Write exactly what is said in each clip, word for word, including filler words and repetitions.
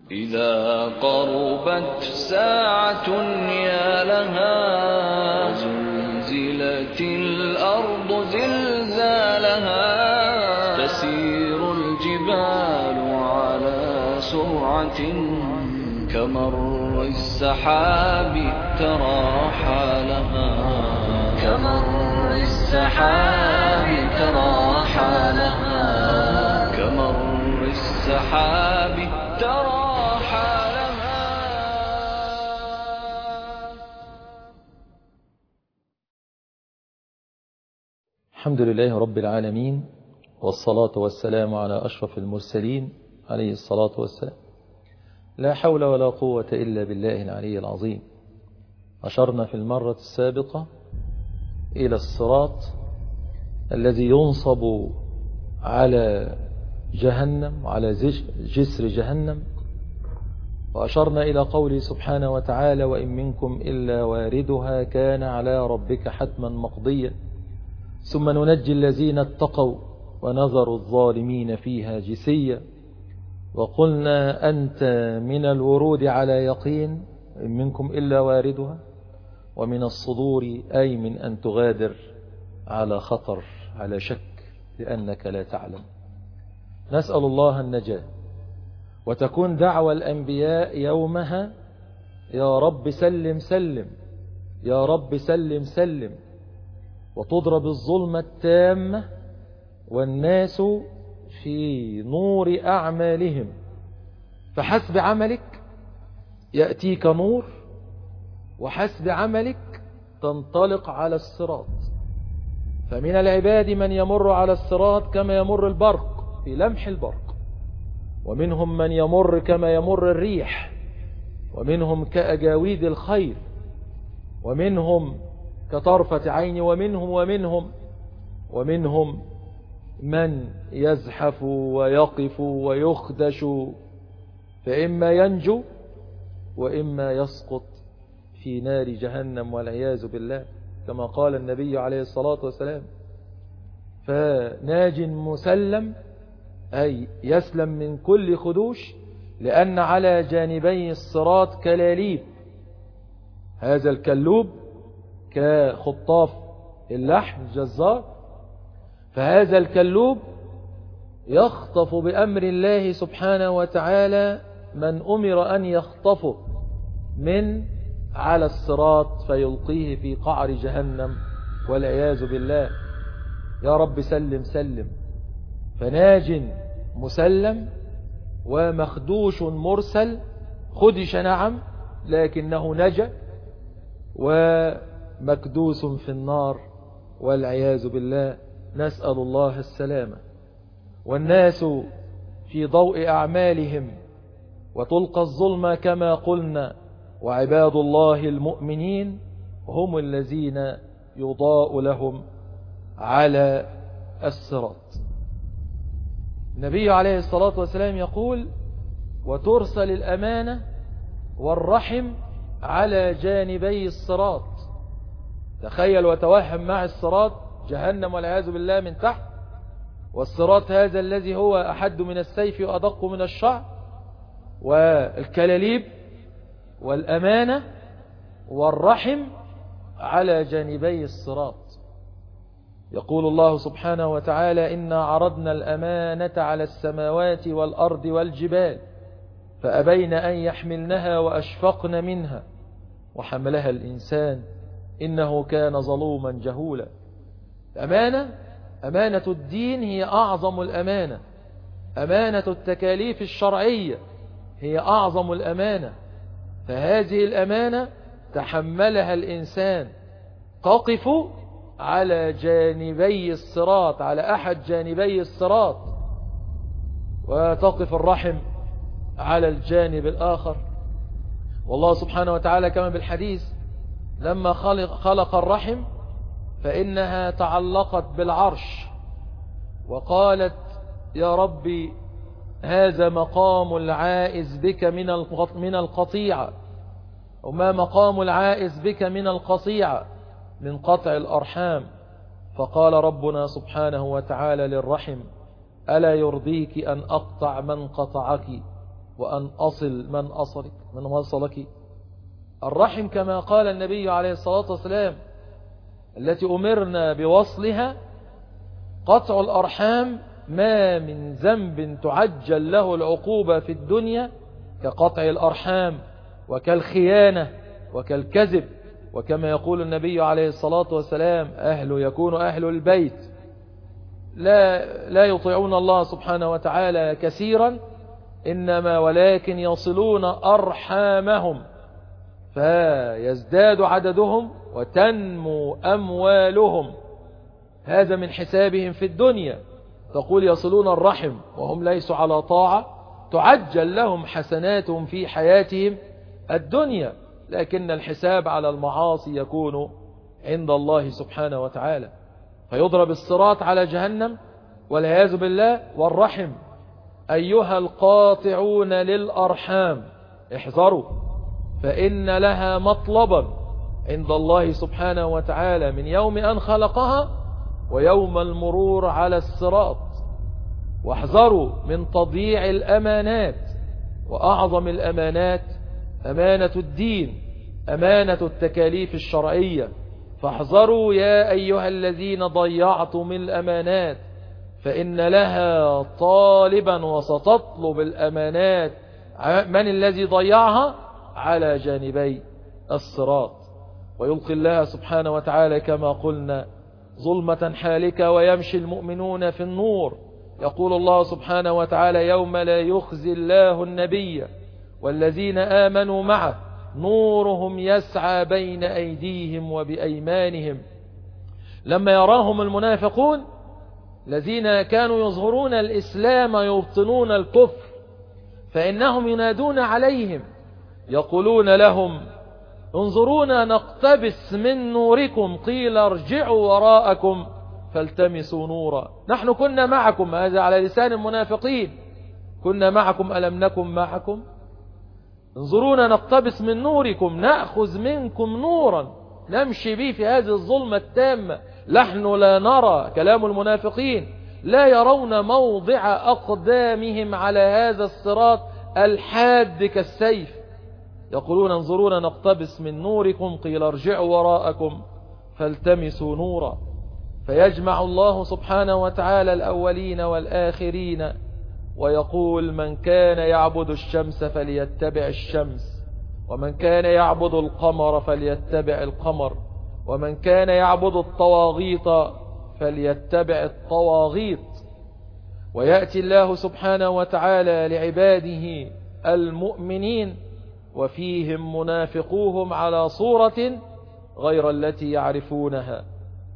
إذا قربت ساعة يا لها زلزلت الأرض زلزالها تسير الجبال على سرعة كمر السحاب ترى حالها كمر السحاب ترى حالها كمر السحاب ترى حالها. الحمد لله رب العالمين، والصلاة والسلام على أشرف المرسلين عليه الصلاة والسلام. لا حول ولا قوة إلا بالله العلي العظيم. أشرنا في المرة السابقة إلى الصراط الذي ينصب على جهنم، على جسر جهنم، وأشرنا إلى قوله سبحانه وتعالى: وإن منكم إلا واردها كان على ربك حتما مقضيا ثم ننجي الذين اتقوا ونذر الظالمين فيها جثيا. وقلنا أنت من الورود على يقين، إن منكم إلا واردها، ومن الصدور أي من أن تغادر على خطر، على شك، لأنك لا تعلم. نسأل الله النجاة، وتكون دعوى الأنبياء يومها: يا رب سلم سلم، يا رب سلم سلم. وتضرب الظلمة التامة والناس في نور أعمالهم، فحسب عملك يأتيك نور، وحسب عملك تنطلق على الصراط. فمن العباد من يمر على الصراط كما يمر البرق في لمح البرق، ومنهم من يمر كما يمر الريح، ومنهم كأجاويد الخيل، ومنهم كطرفة عين، ومنهم ومنهم ومنهم من يزحف ويقف ويخدش، فإما ينجو وإما يسقط في نار جهنم والعياذ بالله، كما قال النبي عليه الصلاة والسلام: فناج مسلم، أي يسلم من كل خدوش، لأن على جانبي الصراط كلاليب. هذا الكلوب كخطاف اللحم الجزار، فهذا الكلوب يخطف بأمر الله سبحانه وتعالى من أمر أن يخطفه من على الصراط فيلقيه في قعر جهنم والعياذ بالله. يا رب سلم سلم. فناج مسلم ومخدوش مرسل، خدش نعم لكنه نجا، ومكدوس في النار والعياذ بالله، نسأل الله السلامة. والناس في ضوء أعمالهم، وتلقى الظلمة كما قلنا، وعباد الله المؤمنين هم الذين يضاء لهم على الصراط. النبي عليه الصلاة والسلام يقول: وترسل الأمانة والرحم على جانبي الصراط. تخيل وتوهم مع الصراط جهنم والعياذ بالله من تحت، والصراط هذا الذي هو أحد من السيف وأدق من الشعر، والكلاليب والأمانة والرحم على جانبي الصراط. يقول الله سبحانه وتعالى: إنا عرضنا الأمانة على السماوات والأرض والجبال فأبين أن يحملنها وأشفقن منها وحملها الإنسان إنه كان ظلوما جهولا. الأمانة، أمانة الدين هي أعظم الأمانة، أمانة التكاليف الشرعية هي أعظم الأمانة. فهذه الأمانة تحملها الإنسان، تقف على جانبي الصراط، على أحد جانبي الصراط، وتقف الرحم على الجانب الآخر. والله سبحانه وتعالى كما بالحديث: لما خلق, خلق الرحم فإنها تعلقت بالعرش، وقالت: يا ربي هذا مقام العائز بك من القطيعة، وما مقام العائز بك من القطيعة من قطع الأرحام. فقال ربنا سبحانه وتعالى للرحم: ألا يرضيك أن أقطع من قطعك؟ وأن أصل من أصلك من وصلك. الرحم كما قال النبي عليه الصلاة والسلام التي أمرنا بوصلها، قطع الأرحام ما من ذنب تعجل له العقوبة في الدنيا كقطع الأرحام وكالخيانة وكالكذب. وكما يقول النبي عليه الصلاة والسلام أهل يكون أهل البيت لا, لا يطيعون الله سبحانه وتعالى كثيرا، إنما ولكن يصلون أرحامهم فيزداد عددهم وتنمو أموالهم. هذا من حسابهم في الدنيا. تقول يصلون الرحم وهم ليسوا على طاعة، تعجل لهم حسناتهم في حياتهم الدنيا، لكن الحساب على المعاصي يكون عند الله سبحانه وتعالى. فيضرب الصراط على جهنم والعياذ بالله. والرحم أيها القاطعون للأرحام احذروا، فإن لها مطلبا عند الله سبحانه وتعالى من يوم أن خلقها ويوم المرور على الصراط. واحذروا من تضييع الأمانات، وأعظم الأمانات أمانة الدين، أمانة التكاليف الشرعية. فاحذروا يا أيها الذين ضيعتم الأمانات، فإن لها طالبا وستطلب الأمانات من الذي ضيعها على جانبي الصراط. ويلقي الله سبحانه وتعالى كما قلنا ظلمة حالكة ويمشي المؤمنون في النور. يقول الله سبحانه وتعالى يوم لا يخزي الله النبي والذين آمنوا معه نورهم يسعى بين أيديهم وبأيمانهم. لما يراهم المنافقون الذين كانوا يظهرون الإسلام يبطنون الكفر، فإنهم ينادون عليهم يقولون لهم انظرونا نقتبس من نوركم، قيل ارجعوا وراءكم فالتمسوا نورا. نحن كنا معكم، هذا على لسان المنافقين، كنا معكم ألم نكن معكم؟ انظرونا نقتبس من نوركم نأخذ منكم نورا نمشي به في هذه الظلمة التامة. نحن لا نرى، كلام المنافقين، لا يرون موضع أقدامهم على هذا الصراط الحاد كالسيف. يقولون انظرونا نقتبس من نوركم قيل ارجعوا وراءكم فالتمسوا نورا. فيجمع الله سبحانه وتعالى الأولين والآخرين ويقول من كان يعبد الشمس فليتبع الشمس، ومن كان يعبد القمر فليتبع القمر، ومن كان يعبد الطواغيت فليتبع الطواغيت. ويأتي الله سبحانه وتعالى لعباده المؤمنين وفيهم منافقوهم على صورة غير التي يعرفونها،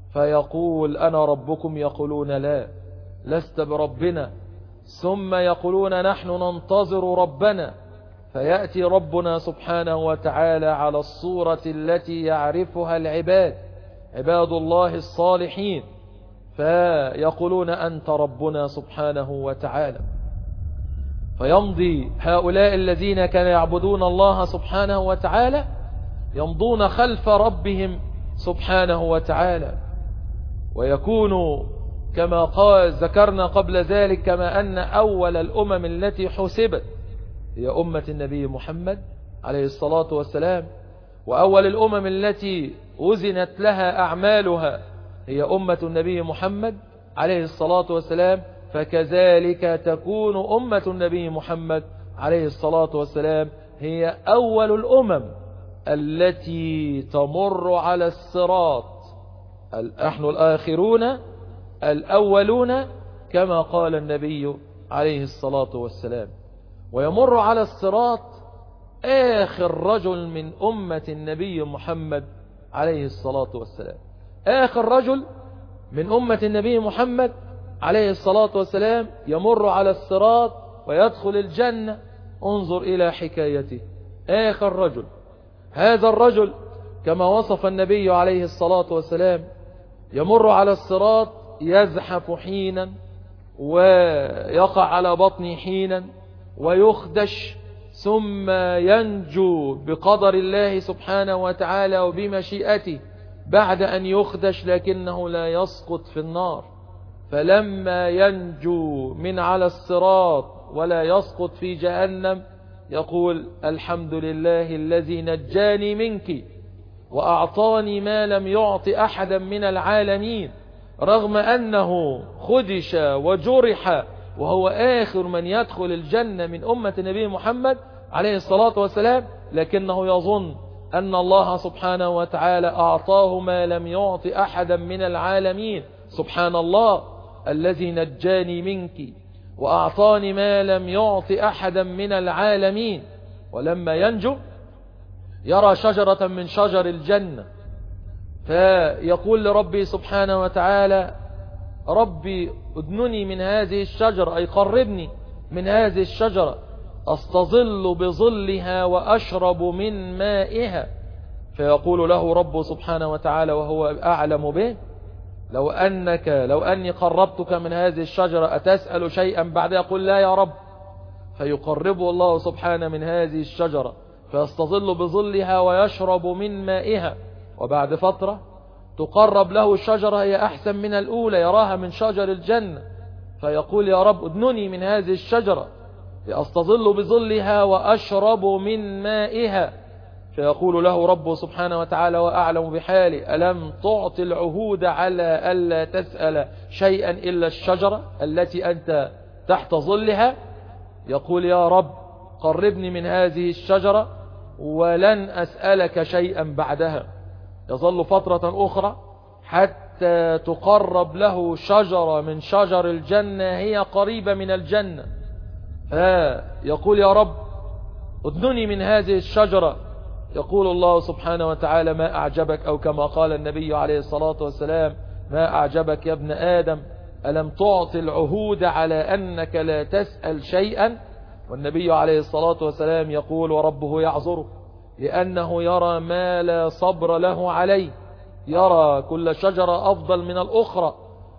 فيقول أنا ربكم، يقولون لا لست بربنا، ثم يقولون نحن ننتظر ربنا، فيأتي ربنا سبحانه وتعالى على الصورة التي يعرفها العباد، عباد الله الصالحين، فيقولون أنت ربنا سبحانه وتعالى. فيمضي هؤلاء الذين كانوا يعبدون الله سبحانه وتعالى يمضون خلف ربهم سبحانه وتعالى، ويكون كما قال ذكرنا قبل ذلك كما أن أول الأمم التي حسبت هي أمة النبي محمد عليه الصلاة والسلام، وأول الأمم التي وزنت لها أعمالها هي أمة النبي محمد عليه الصلاة والسلام، فكذلك تكون أمة النبي محمد عليه الصلاة والسلام هي أول الأمم التي تمر على الصراط. نحن الآخرون الأولون كما قال النبي عليه الصلاة والسلام. ويمر على الصراط آخر رجل من أمة النبي محمد عليه الصلاة والسلام، آخر رجل من أمة النبي محمد عليه الصلاة والسلام يمر على الصراط ويدخل الجنة. انظر إلى حكايته، آخر رجل، هذا الرجل كما وصف النبي عليه الصلاة والسلام يمر على الصراط يزحف حينا ويقع على بطنه حينا ويخدش، ثم ينجو بقدر الله سبحانه وتعالى وبمشيئته بعد أن يخدش، لكنه لا يسقط في النار. فلما ينجو من على الصراط ولا يسقط في جهنم يقول الحمد لله الذي نجاني منك وأعطاني ما لم يعط أحدا من العالمين، رغم أنه خدش وجرح وهو آخر من يدخل الجنة من أمة النبي محمد عليه الصلاة والسلام، لكنه يظن أن الله سبحانه وتعالى أعطاه ما لم يعط أحدا من العالمين. سبحان الله الذي نجاني منك وأعطاني ما لم يعط أحدا من العالمين. ولما ينجو يرى شجرة من شجر الجنة فيقول لربي سبحانه وتعالى ربي ادنني من هذه الشجرة، أي قربني من هذه الشجرة أستظل بظلها وأشرب من مائها. فيقول له رب سبحانه وتعالى وهو أعلم به لو أنك لو أني قربتك من هذه الشجرة أتسأل شيئا بعد؟ يقول لا يا رب. فيقربه الله سبحانه من هذه الشجرة فيستظل بظلها ويشرب من مائها. وبعد فترة تقرب له الشجرة هي أحسن من الأولى، يراها من شجر الجنة، فيقول يا رب ادنني من هذه الشجرة أستظل بظلها وأشرب من مائها. فيقول له رب سبحانه وتعالى وأعلم بحالي ألم تعطي العهود على ألا تسأل شيئا إلا الشجرة التي أنت تحت ظلها؟ يقول يا رب قربني من هذه الشجرة ولن أسألك شيئا بعدها. يظل فترة أخرى حتى تقرب له شجرة من شجر الجنة هي قريبة من الجنة، فيقول يا رب ادنني من هذه الشجرة. يقول الله سبحانه وتعالى ما أعجبك، أو كما قال النبي عليه الصلاة والسلام ما أعجبك يا ابن آدم ألم تعطي العهود على أنك لا تسأل شيئا؟ والنبي عليه الصلاة والسلام يقول وربه يعذره لأنه يرى ما لا صبر له عليه، يرى كل شجرة أفضل من الأخرى،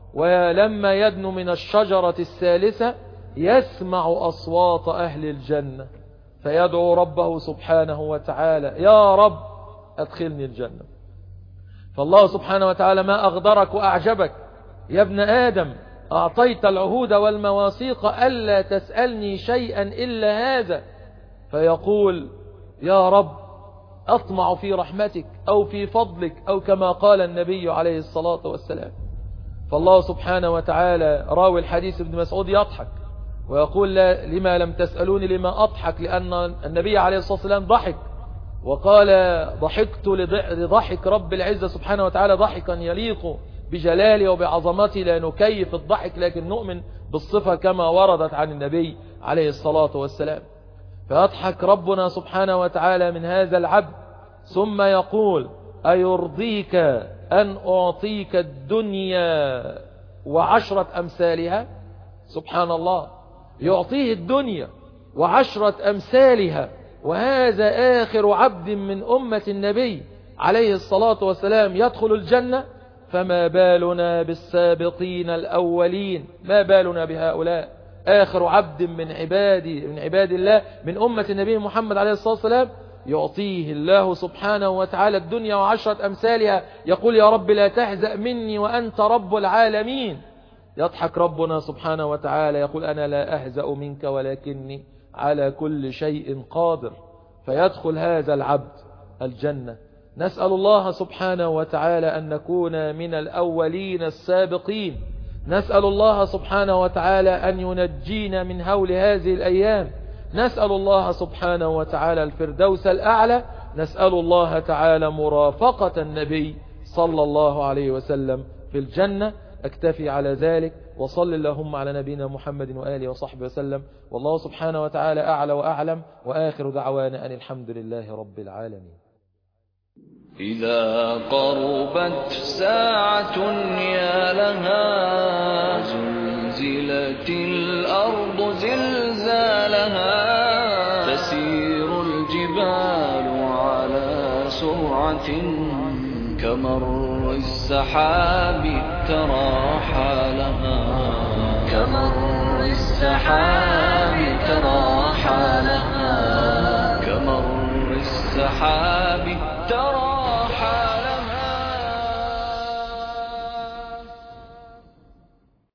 ولما يدنو من الشجرة الثالثة يسمع أصوات أهل الجنة فيدعو ربه سبحانه وتعالى يا رب أدخلني الجنة. فالله سبحانه وتعالى ما أغدرك وأعجبك يا ابن آدم، أعطيت العهود والمواثيق ألا تسألني شيئا إلا هذا. فيقول يا رب أطمع في رحمتك أو في فضلك، أو كما قال النبي عليه الصلاة والسلام. فالله سبحانه وتعالى راوي الحديث ابن مسعود يضحك ويقول لما لم تسألوني لما أضحك، لأن النبي عليه الصلاة والسلام ضحك وقال ضحكت لضحك رب العزة سبحانه وتعالى ضحكا يليق بجلاله وبعظمته، لا نكيف الضحك لكن نؤمن بالصفة كما وردت عن النبي عليه الصلاة والسلام. فيضحك ربنا سبحانه وتعالى من هذا العبد ثم يقول أيرضيك أن أعطيك الدنيا وعشرة أمثالها؟ سبحان الله، يعطيه الدنيا وعشرة أمثالها، وهذا آخر عبد من أمة النبي عليه الصلاة والسلام يدخل الجنة. فما بالنا بالسابقين الأولين؟ ما بالنا بهؤلاء آخر عبد من عبادي من عباد الله من أمة النبي محمد عليه الصلاة والسلام يعطيه الله سبحانه وتعالى الدنيا وعشرة أمثالها، يقول يا رب لا تهزأ مني وأنت رب العالمين. يضحك ربنا سبحانه وتعالى يقول أنا لا أهزأ منك ولكني على كل شيء قادر. فيدخل هذا العبد الجنة. نسأل الله سبحانه وتعالى أن نكون من الأولين السابقين. نسأل الله سبحانه وتعالى أن ينجينا من هول هذه الأيام. نسأل الله سبحانه وتعالى الفردوس الأعلى. نسأل الله تعالى مرافقة النبي صلى الله عليه وسلم في الجنة. أكتفي على ذلك، وصل اللهم على نبينا محمد وآله وصحبه وسلم، والله سبحانه وتعالى أعلى وأعلم، وآخر دعوانا أن الحمد لله رب العالمين. إذا قربت ساعة يا لها زلزلت الأرض زلزالها، تسير الجبال على سرعة كمر السحاب ترى حالها كمر السحاب ترى